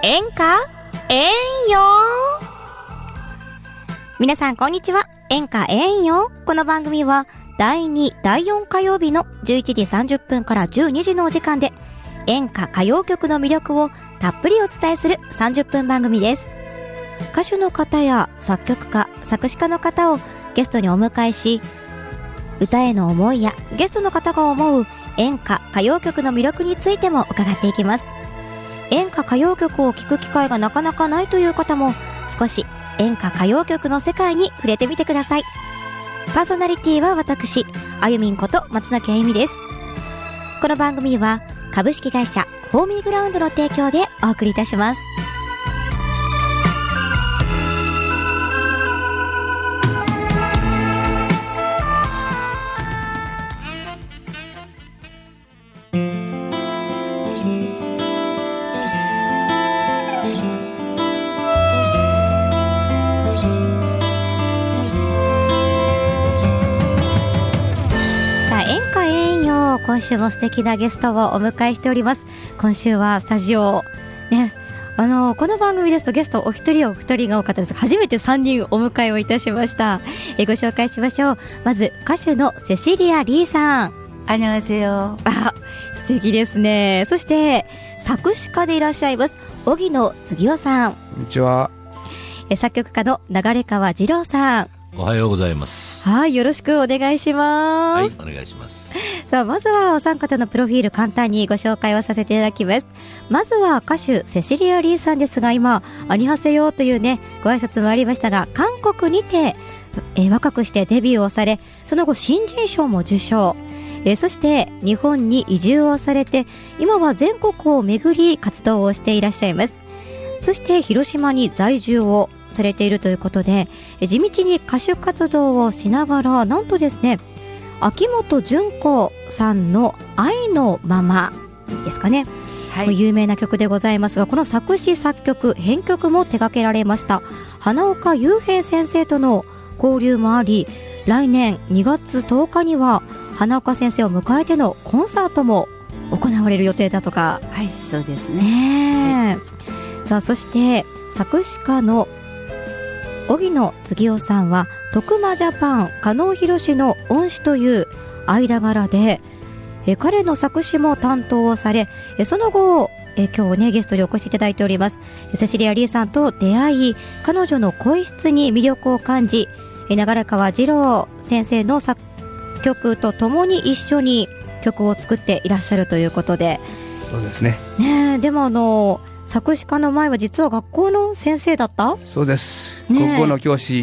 演歌演謡。皆さんこんにちは。演歌演謡。この番組は第2、第4火曜日の11時30分から12時のお時間で演歌歌謡曲の魅力をたっぷりお伝えする30分番組です。歌手の方や作曲家、作詞家の方をゲストにお迎えし、歌への思いやゲストの方が思う演歌歌謡曲の魅力についても伺っていきます。演歌歌謡曲を聴く機会がなかなかないという方も少し演歌歌謡曲の世界に触れてみてください。パーソナリティは私、あゆみんこと松崎あゆみです。この番組は株式会社ホーミーグラウンドの提供でお送りいたします。今週も素敵なゲストをお迎えしております。今週はスタジオね、この番組ですとゲストお一人が多かったですが、初めて3人お迎えをいたしました。ご紹介しましょう。まず歌手のセシリア・リーさん。 안녕하세요。 素敵ですね。そして作詞家でいらっしゃいます荻野次夫さん。 こんにちは。 作曲家の流川二郎さん。 おはようございます。 はい、よろしくお願いします。 はい、お願いします。 さあ、まずはお三方のプロフィール簡単にご紹介をさせていただきます。まずは歌手セシリア・リーさんですが、今アニハセヨというねご挨拶もありましたが、韓国にて、若くしてデビューをされ、その後新人賞も受賞、そして日本に移住をされて、今は全国を巡り活動をしていらっしゃいます。そして広島に在住をされているということで、地道に歌手活動をしながら、なんとですね、秋元順子さんの愛のままですかね、はい、有名な曲でございますが、この作詞作曲編曲も手掛けられました花岡雄平先生との交流もあり、来年2月10日には花岡先生を迎えてのコンサートも行われる予定だとか。 はい、そうですね。 さあ、そして作詞家の荻野次夫さんは徳間ジャパン加納弘の恩師という間柄で、彼の作詞も担当をされ、その後今日ねゲストにお越しいただいておりますセシリア・リーさんと出会い、彼女の声質に魅力を感じ、流川二郎先生の作曲とともに一緒に曲を作っていらっしゃるということで。 そうですね。 でも作詞家の前は実は学校の先生だった。 そうです、国語の教師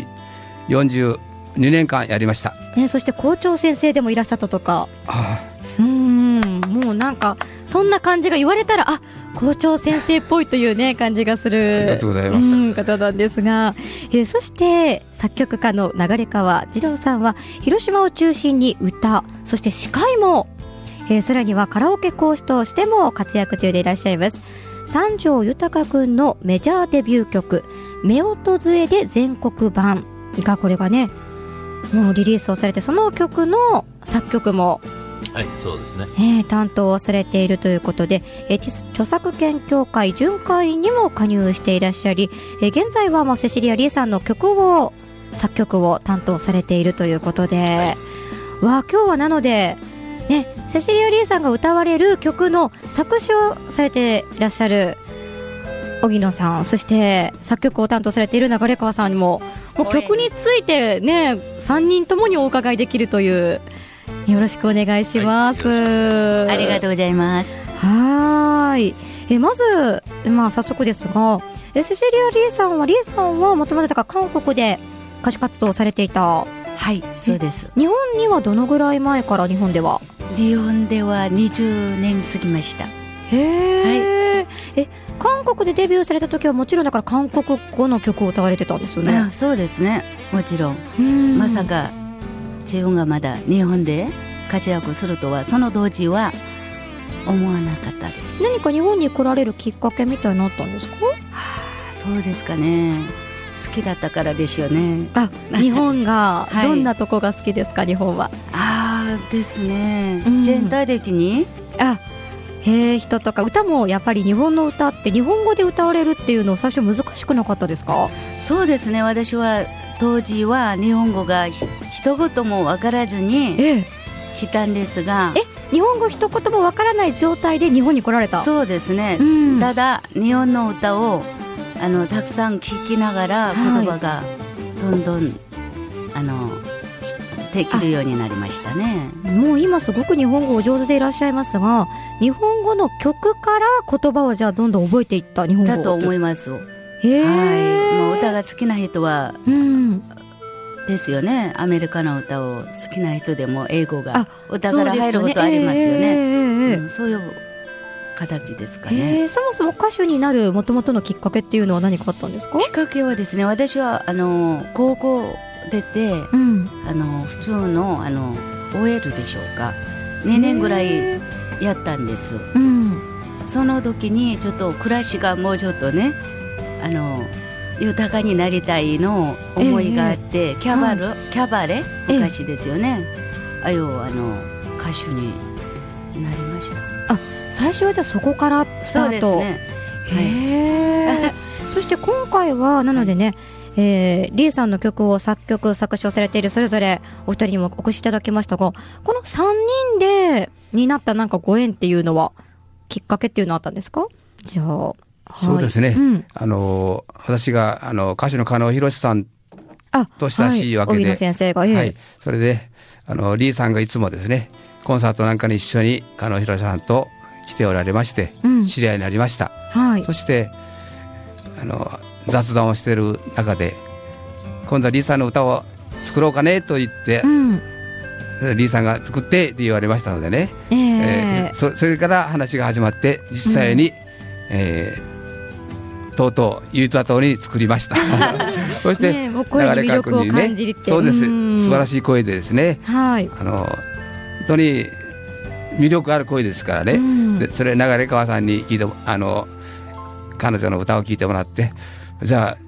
42年間やりました。 そして校長先生でもいらっしゃったとか。もうなんかそんな感じが言われたら、校長先生っぽいというね感じがする。 ありがとうございます。 方なんですが、そして作曲家の流川二郎さんは広島を中心に歌、そして司会も、さらにはカラオケ講師としても活躍中でいらっしゃいます。三条豊くんのメジャーデビュー曲夫婦杖で全国版が、これがねもうリリースをされて、その曲の作曲も、 はい、そうですね、 担当をされているということで、著作権協会準会員にも加入していらっしゃり、現在はセシリア・リーさんの曲を作曲を担当されているということで、今日はなのでセシリア・リーさんが歌われる曲の作詞をされていらっしゃる荻野さん、そして作曲を担当されている流川さんにも、曲についてね3人ともにお伺いできるという。よろしくお願いします。 ありがとうございます。 はい。まず、早速ですが、セシリア・リーさんはもともと韓国で歌手活動をされていた。 はい、そうです。 日本にはどのぐらい前から？日本では 20年過ぎました。 へー、はい、韓国でデビューされた時はもちろんだから韓国語の曲を歌われてたんですよね。 そうですね、もちろん。まさか自分がまだ日本で活躍するとは、その当時は思わなかったです。 何か日本に来られるきっかけみたいになったんですか？ そうですかね、好きだったからですよね。 日本がどんなとこが好きですか？日本はですね、全体的に人とか歌もやっぱり日本の歌って日本語で歌われるっていうの最初難しくなかったですか？ そうですね、私は当時は日本語が一言も分からずに来たんですが、 日本語一言も分からない状態で日本に来られた？ そうですね、ただ日本の歌をたくさん聞きながら言葉がどんどんできるようになりましたね。 もう今すごく日本語お上手でいらっしゃいますが、日本語の曲から言葉をじゃあどんどん覚えていった日本語だと思います。もう歌が好きな人は、ですよね。アメリカの歌を好きな人でも英語が歌から入ることありますよね。そういう形ですかね。 そもそも歌手になる元々のきっかけっていうのは何かあったんですか？ きっかけはですね、私は高校出て、普通のOL でしょうか、2年ぐらいやったんです。その時にちょっと暮らしがもうちょっとね豊かになりたいの思いがあって、キャバレ昔ですよね、ああいう歌手になりました。 最初はじゃあそこからスタート。そうですね。そして今回はなのでね、リーさんの曲を作曲作詞をされているそれぞれお二人にもお越しいただきましたが、この3人でになったなんかご縁っていうのはきっかけっていうのはあったんですか？じゃあそうですね、私が歌手の加納博さんと親しいわけで、 荻野先生が、 それでリーさんがいつもですねコンサートなんかに一緒に加納博さんと来ておられまして、知り合いになりました。そして雑談をしている中で、今度はリーさんの歌を作ろうかねと言って、リーさんが作ってって言われましたのでね、それから話が始まって実際に、とうとう言うた通りに作りました。そして、 声に魅力を感じるって、 そうです、素晴らしい声でですね、本当に魅力ある声ですからね、でそれ流川さんに聞いて彼女の歌を聴いてもらって、じゃあ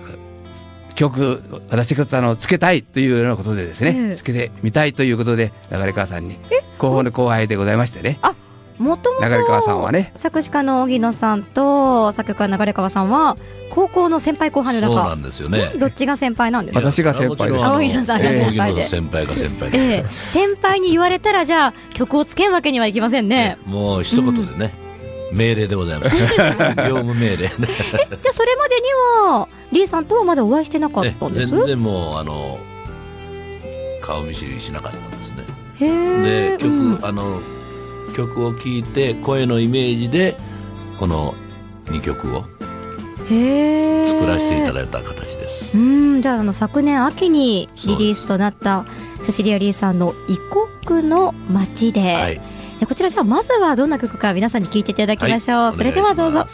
私がつけたいというようなことでですね、つけてみたいということで流川さんに広報の後輩でございましてね、 もともと流川さんはね、 作詞家の荻野さんと作曲家の流川さんは高校の先輩後輩のそうなんですよね。 どっちが先輩なんですか？ 私が先輩です。 荻野さんが先輩で、 先輩が先輩で、 先輩に言われたらじゃあ曲をつけんわけにはいきませんね。 もう一言でね、命令でございます。業務命令。 じゃあそれまでにはリーさんとはまだお会いしてなかったんです？ 全然もう顔見知りしなかったんですね。で曲を聴いて声のイメージでこの2曲を作らせていただいた形です。 じゃあ昨年秋にリリースとなったセシリア・リーさんの異国の街で、こちらじゃあまずはどんな曲か皆さんに聴いていただきましょう。それではどうぞ。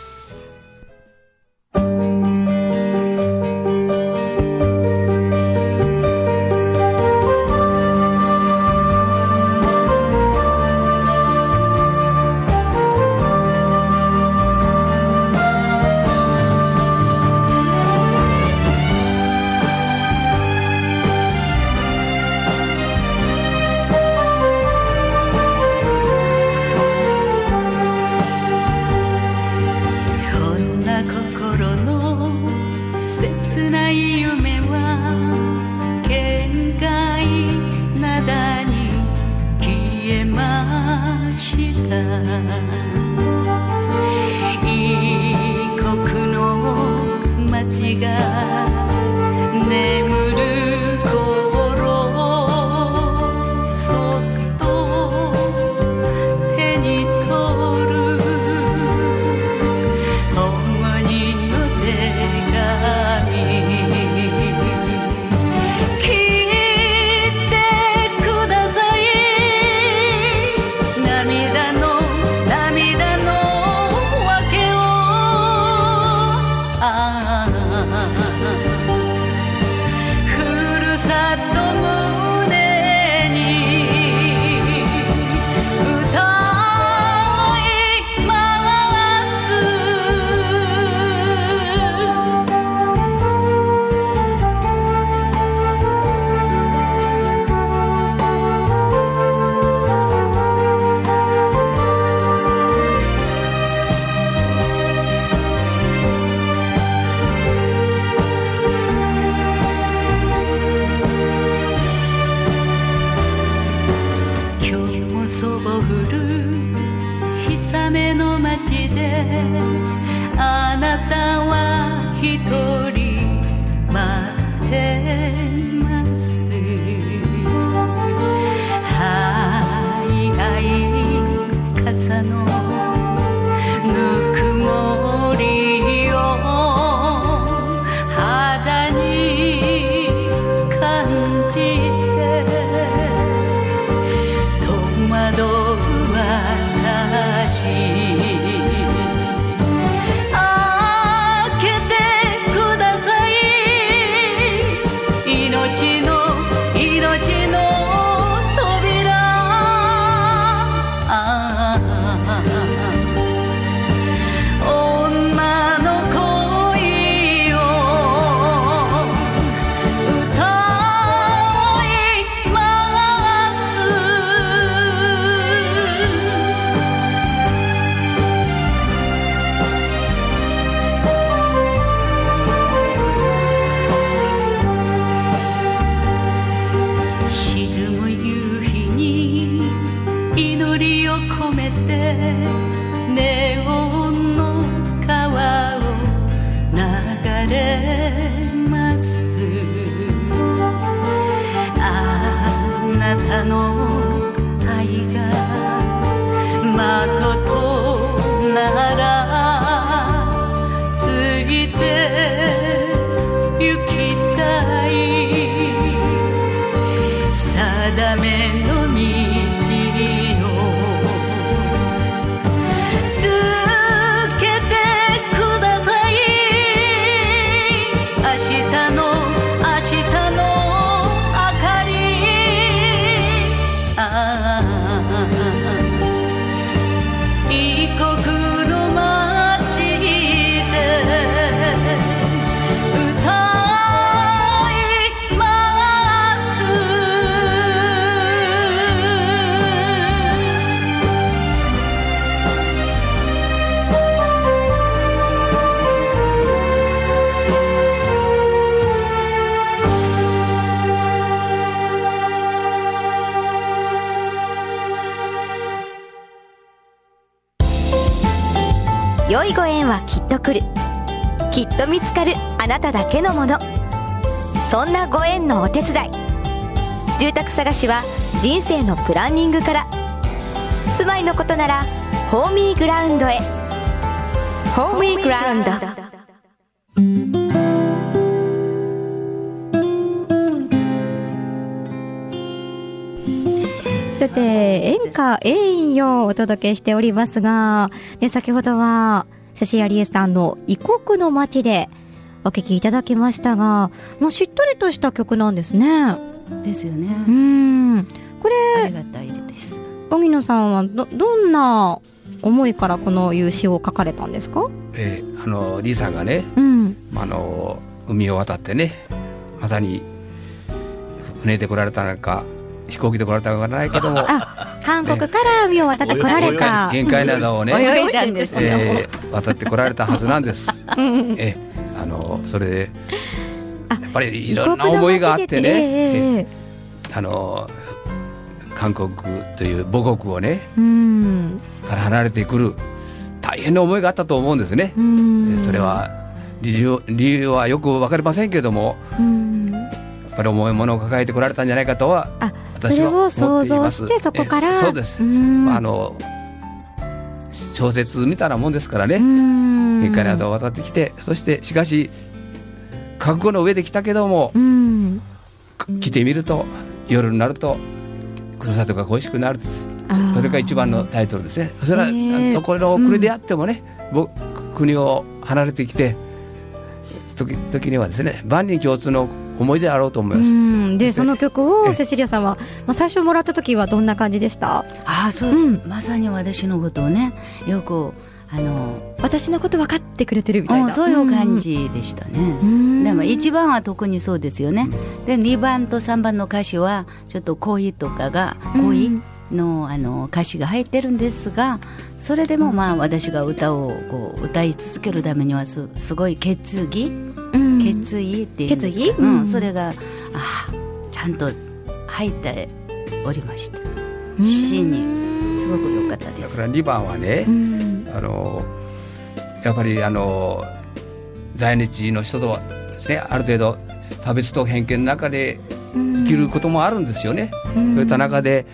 あなたは一人待ってます早い傘のぬくもりを肌に感じて戸惑う私開けてください命の扉女の恋を歌います沈む夕日に祈りを込めてネオンの川を流れますあなたの愛がまことならついて行きたい定めの道をつけてください明日の明かり異国の街で歌います良いご縁はきっと来る、きっと見つかるあなただけのもの、そんなご縁のお手伝い。住宅探しは人生のプランニングから。住まいのことならホーミーグラウンドへ。ホーミーグラウンド。さて、演歌演謡をお届けしておりますが、ね、先ほどはセシリア・リエさんの異国の街でお聴きいただきましたが、もうしっとりとした曲なんですね。 ですよね。 これありがたいです。 荻野さんはどんな思いからこのいう詩を書かれたんですか？ リーさんがね、海を渡ってね、まさに船で来られたのか飛行機で来られたのかないけども韓国から海を渡って来られた、 限界灘をね泳いだんですよ、 渡って来られたはずなんですそれでやっぱりいろんな思いがあってね、韓国という母国をねから離れてくる大変な思いがあったと思うんですね。それは理由はよく分かりませんけども、やっぱり重いものを抱えてこられたんじゃないかとは私は思っています。 それを想像してそこからそうです。小説みたいなもんですからね。限界などを渡ってきて、そしてしかし覚悟の上で来たけども、来てみると夜になるとふるさとが恋しくなる。それが一番のタイトルですね。それはどこの国であってもね、国を離れてきて時にはですね、万人共通の思い出あろうと思います。 でその曲をセシリアさんは、最初もらった時はどんな感じでした？ そう、まさに私のことをね、よく私のこと分かってくれてるみたいな、 そういう感じでしたね。でも1番は特にそうですよね。で2番と3番の歌詞はちょっと恋とかが恋の、歌詞が入ってるんですが、それでも私が歌をこう歌い続けるためにはすごい決意っていうんですか、それがちゃんと入っておりました。詩にすごく良かったです。 だから2番はね、 やっぱり在日の人とですね、ある程度差別と偏見の中で生きることもあるんですよね。そういった中で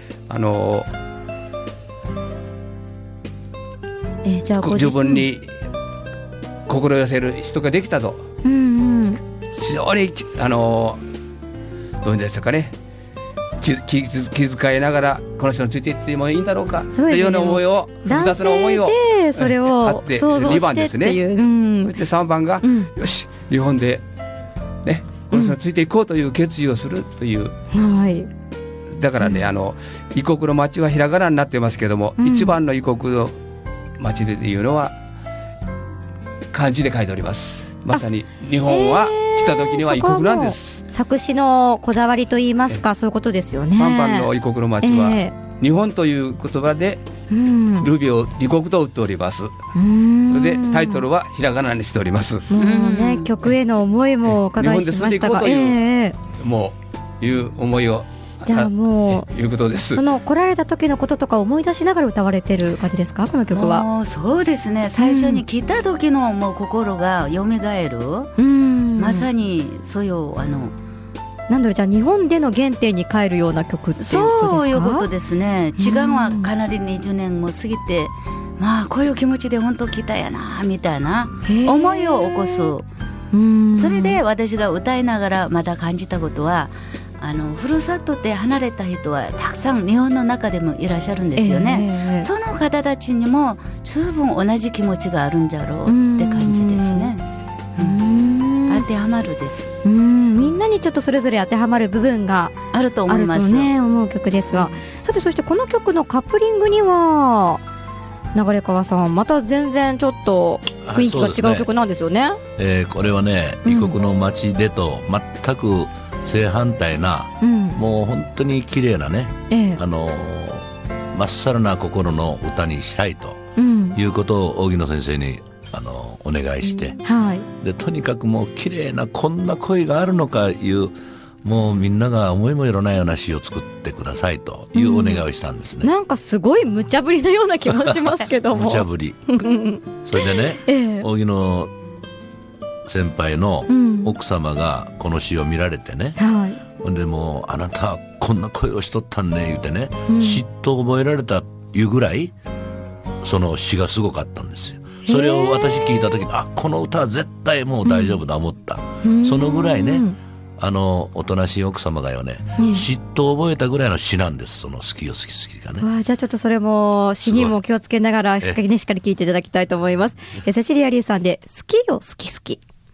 じゃあ自分に心寄せる人ができたと、非常にどういうんですかね、気遣いながらこの人についていってもいいんだろうかというような思いを、複雑な思いをそれをあって2番ですね。そして3番が、よし日本でねこの人についていこうという決意をするという、だからね、異国の町はひらがなになってますけども、一番の異国の町でいうのは漢字で書いております。まさに日本は来た時には異国なんです。 作詞のこだわりといいますか、そういうことですよね。 3番の異国の町は、日本という言葉でルビを異国と打っております。それでタイトルはひらがなにしております。 もうね、曲への思いもお伺いしましたが、 もういう思いを、 じゃあもういうことです。 その来られた時のこととか思い出しながら歌われてる感じですか、この曲は。 もうそうですね、最初に来た時のもう心が蘇る、まさにそういうなんだろう、じゃあ日本での原点に帰るような曲っていうことですか。 そういうことですね。時間はかなり20年も過ぎて、まあこういう気持ちで本当来たやなみたいな思いを起こす。それで私が歌いながらまた感じたことは、ふるさとで離れた人はたくさん日本の中でもいらっしゃるんですよね。その方たちにも十分同じ気持ちがあるんじゃろうって感じですね。当てはまるです。 みんなにちょっとそれぞれ当てはまる部分があると思います。 あるとね思う曲ですが、さてそしてこの曲のカップリングには流川さん、また全然ちょっと雰囲気が違う曲なんですよね。 これはね、異国の街でと全く正反対な、もう本当に綺麗なね、まっさらな心の歌にしたいということを荻野先生にお願いして、でとにかくもう綺麗なこんな声があるのかいう、もうみんなが思いもよらないような詩を作ってくださいというお願いをしたんですね。 なんかすごい無茶ぶりのような気もしますけども無茶ぶりそれでね、荻野先輩の奥様がこの詩を見られてね、でもうあなたこんな声をしとったんね言うてね、嫉妬を覚えられたいうぐらいその詩がすごかったんですよ。それを私聞いた時に、この歌は絶対もう大丈夫だ思った、そのぐらいね、おとなしい奥様がよね、嫉妬を覚えたぐらいの詩なんです。その好きよ好き好きがね。 じゃあちょっとそれも詩にも気をつけながらしっかり聞いていただきたいと思います。セシリア・リーさんで好きよ好き好き。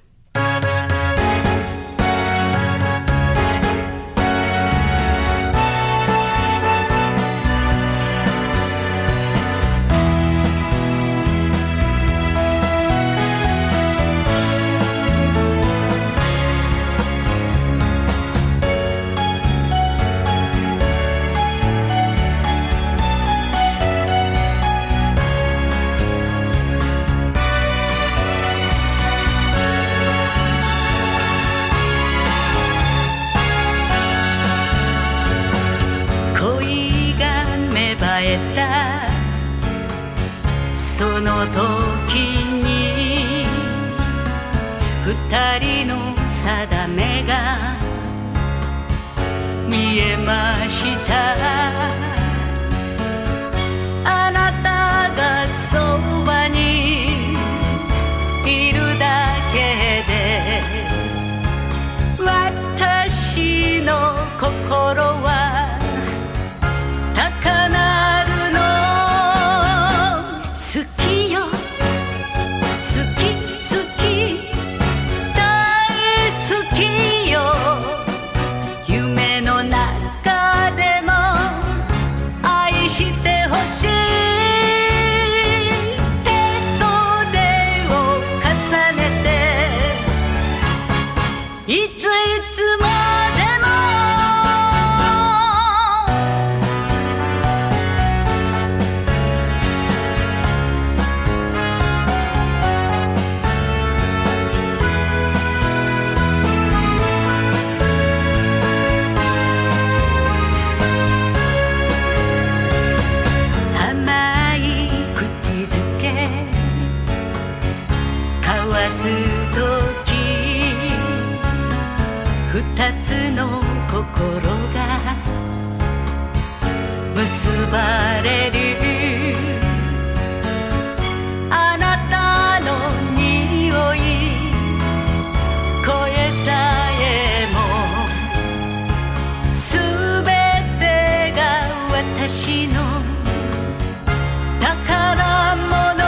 その時に二人の定めが見えました。あなたがそばにいるだけで私の心は高鳴る。好きよ好き好き大好きよ、夢の中でも私の宝物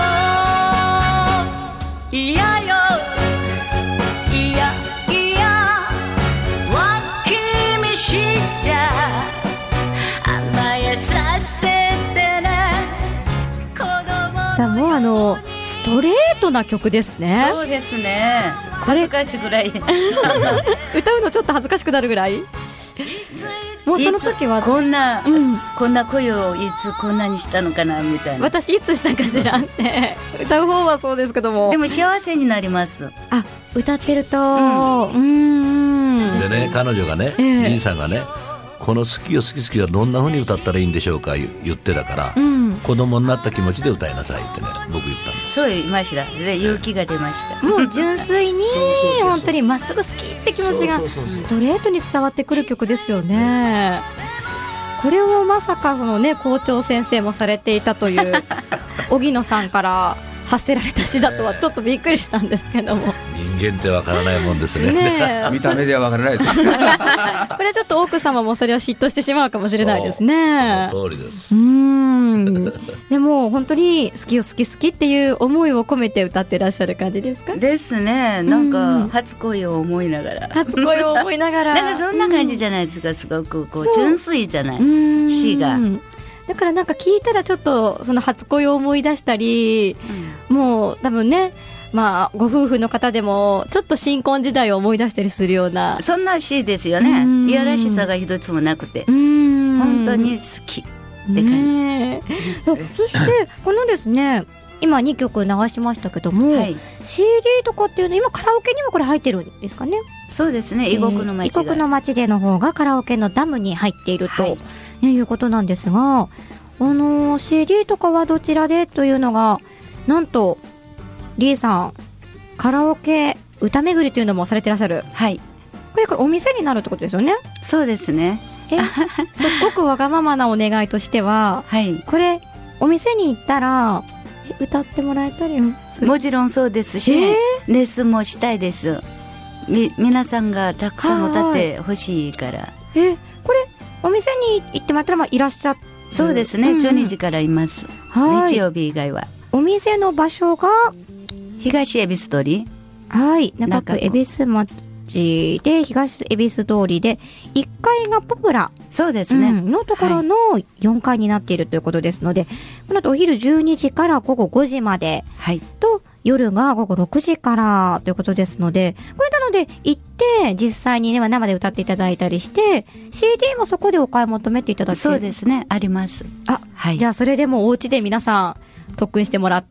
いやよいやいや脇見しちゃ甘えさせてね子供さあもうストレートな曲ですね。 そうですね。恥ずかしいぐらい歌うのちょっと恥ずかしくなるぐらい。もうその時はこんな声をいつこんなにしたのかなみたいな。 私いつしたかしらって歌う方はそうですけども、 でも幸せになります。 あ、歌ってると、 でね、彼女がね、リンさんがね、この好きよ好き好きはどんな風に歌ったらいいんでしょうか言ってたから、子供になった気持ちで歌いなさいってね、僕言ったんです。 そう言いました。で勇気が出ました。 もう純粋に本当にまっすぐ好きって気持ちがストレートに伝わってくる曲ですよね。これをまさかこのね、校長先生もされていたという荻野さんから発せられた詩だとはちょっとびっくりしたんですけども、 人間ってわからないもんですね。 見た目ではわからないですこれちょっと奥様もそれを嫉妬してしまうかもしれないですね。 その通りです。 でも本当に好きよ好き好きっていう思いを込めて歌ってらっしゃる感じですか？ ですね。なんか初恋を思いながら、 初恋を思いながらなんかそんな感じじゃないですか。すごくこう純粋じゃない詩が。 だからなんか聞いたらちょっとその初恋を思い出したり、もう多分ね、まあご夫婦の方でもちょっと新婚時代を思い出したりするような、 そんな詩ですよね。いやらしさが一つもなくて、本当に好きって感じ。 そしてこのですね、今2曲流しましたけども、CD とかっていうの今カラオケにもこれ入ってるんですかね？ そうですね。異国の街が、 異国の街での方がカラオケのダムに入っていると、いうことなんですが、CD とかはどちらでというのが、なんとリーさんカラオケ歌巡りというのもされてらっしゃる。 はい。 これからお店になるってことですよね？ そうですね。 すっごくわがままなお願いとしては、これお店に行ったら歌ってもらえたりもちろんそうですし、レッスンもしたいです。皆さんがたくさん歌ってほしいから。 これお店に行ってもらったらいらっしゃって。 そうですね。12時からいます。日曜日以外は。 お店の場所が東恵比寿通り、 中区恵比寿町で東恵比寿通りで1階がポプラ、 そうですね、 のところの4階になっているということですので、この後お昼12時から午後5時まで、と夜が午後6時からということですので、これなので行って実際に、ね、生で歌っていただいたりして CD もそこでお買い求めていただける。 そうですね、あります。 じゃあそれでもお家で皆さん特訓してもらって、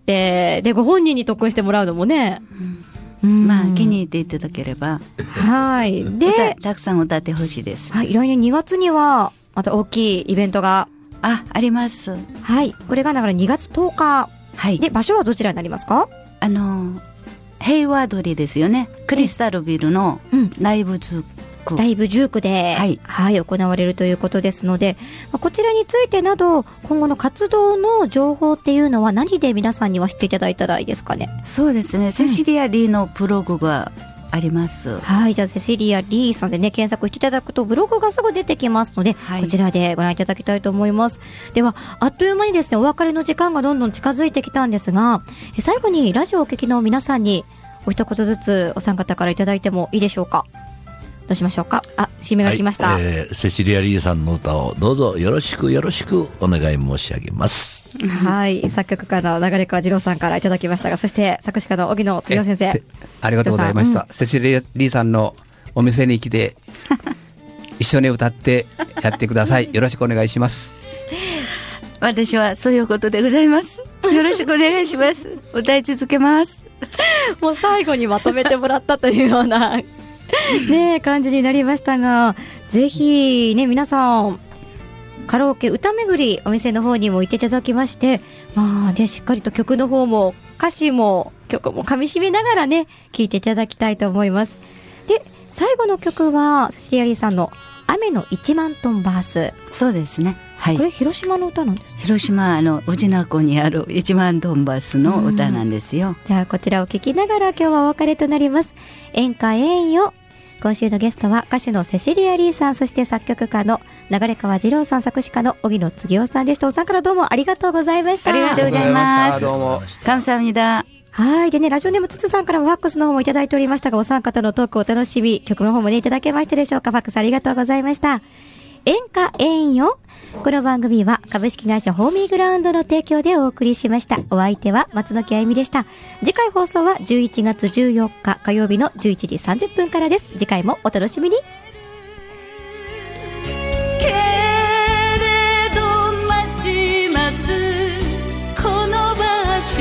でご本人に特訓してもらうのもね、 まあ気に入っていただければでたくさん歌ってほしいです。 来年2月にはまた大きいイベントがあります。 これがだから2月10日、で場所はどちらになりますか？ 平和通りですよね。クリスタルビルのライブジュークで、行われるということですので、こちらについてなど今後の活動の情報っていうのは何で皆さんには知っていただいたらいいですかね？そうですね、セシリア・リーのブログがあります。 じゃあセシリア・リーさんでね検索していただくとブログがすぐ出てきますので、こちらでご覧いただきたいと思います。ではあっという間にですねお別れの時間がどんどん近づいてきたんですが、最後にラジオをお聞きの皆さんにお一言ずつお三方からいただいてもいいでしょうか？どうしましょうか？締めが来ました、 セシリア・リーさんの歌をどうぞよろしくお願い申し上げます。 作曲家の流川次郎さんからいただきましたが、そして作詞家の荻野剛先生、 ありがとうございました。セシリア・リーさんのお店に来て一緒に歌ってやってください。よろしくお願いします。 私はそういうことでございます。よろしくお願いします。歌い続けます。 もう最後にまとめてもらったというような感じになりましたが、ぜひね皆さんカラオケ歌巡りお店の方にも行っていただきまして、しっかりと曲の方も歌詞も曲も噛み締めながらね聴いていただきたいと思います。で最後の曲はセシリア・リーさんの雨の1万トンバース。 そうですね、 これ広島の歌なんですか？ 広島宇品湖にある1万トンバースの歌なんですよ。 じゃあこちらを聴きながら今日はお別れとなります。演歌演よ今週のゲストは歌手のセシリア・リーさん、そして作曲家の流川次郎さん、作詞家の荻野次夫さんでした。お三方どうもありがとうございました。 ありがとうございます。 どうも 감사합니다。 はい。でね、ラジオネームつつさんからもファックスの方もいただいておりましたが、お三方のトークをお楽しみ、曲の方もねいただけましたでしょうか。ファックスありがとうございました。演歌演よ。この番組は株式会社ホーミーグラウンドの提供でお送りしました。お相手は松野木あゆみでした。次回放送は11月14日火曜日の11時30分からです。次回もお楽しみに。 けれど待ちますこの場所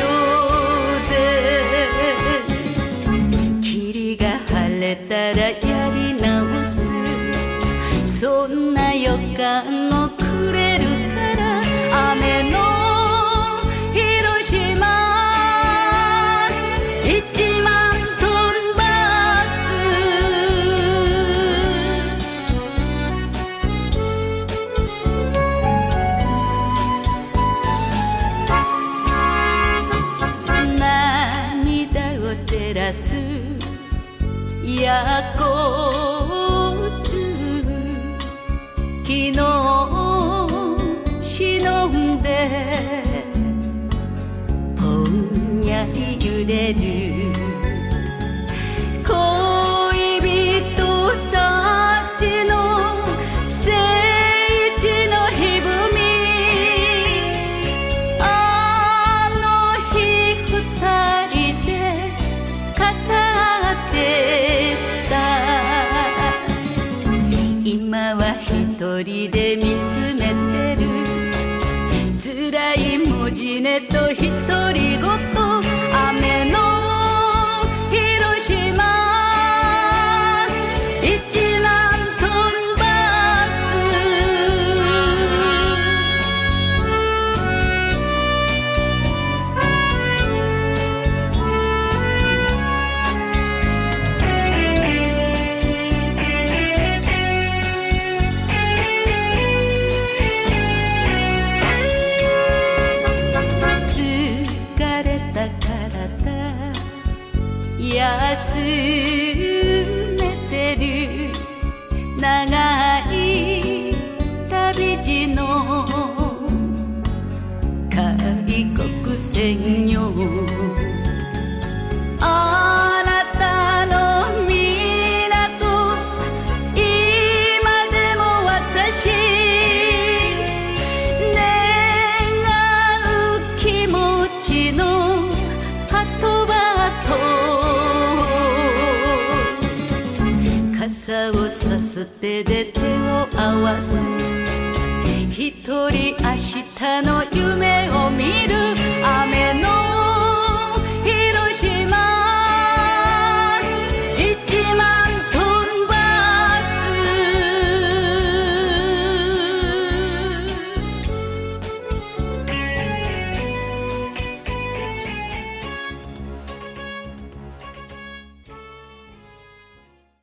で、霧が晴れたらやり直す、そんな予感をくれるから雨の広島1万トンバス、涙を照らす夜光昨日忍んでぼんやり揺れる恋人たちの聖地のひぶみ、あの日二人で語ってた、今は一人で見つめてる辛い文字ねと独り言、雨の広島1万トンバ休めてる長い旅路の開国線よ、あなたの港今でも私願う気持ちの後傘をさす手で手を合わす、一人明日の夢